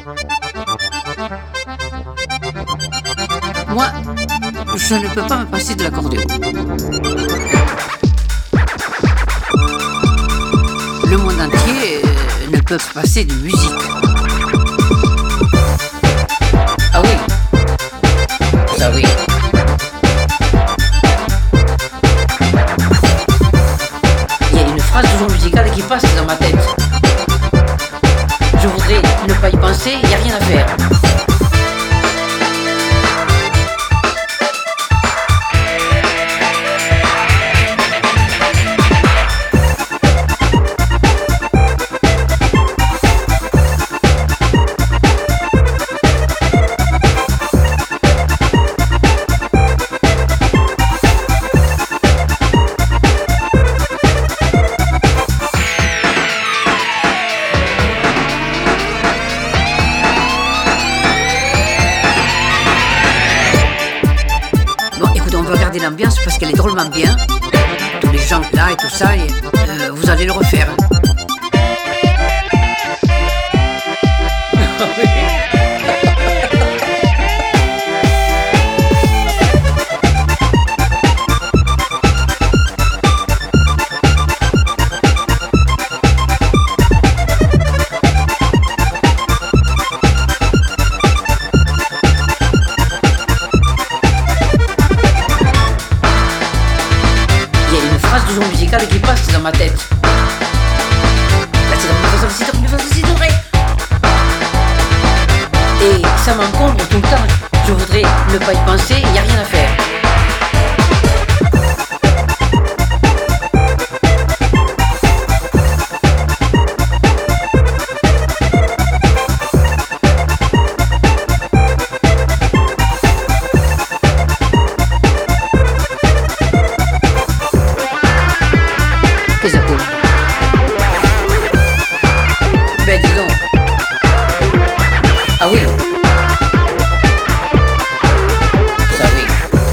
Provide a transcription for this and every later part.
Moi, je ne peux pas me passer de l'accordéon. Le monde entier ne peut se passer de musique. Ah oui, ça oui. Il y a une phrase du genre musical qui passe dans ma tête. Je voudrais ne pas y penser, il n'y a rien à faire. On veut regarder l'ambiance parce qu'elle est drôlement bien. Tous les gens là et tout ça, et, vous allez le refaire. Du genre musical qui passe dans ma tête. Là, c'est dans ma et ça m'encombre tout le temps. Je voudrais ne pas y penser, il n'y a rien à faire. Qu'est-ce que ça coûte? Ben dis donc. Ah oui. Ça oui.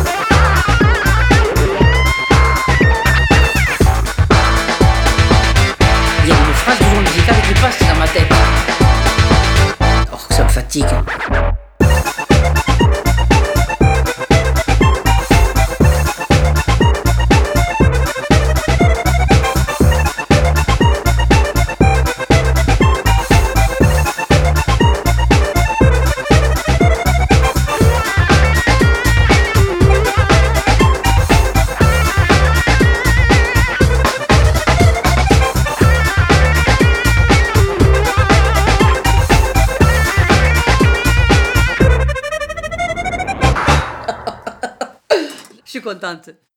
Il y a une phrase du genre musical qui passe dans ma tête. Oh, ça me fatigue. Je suis contente.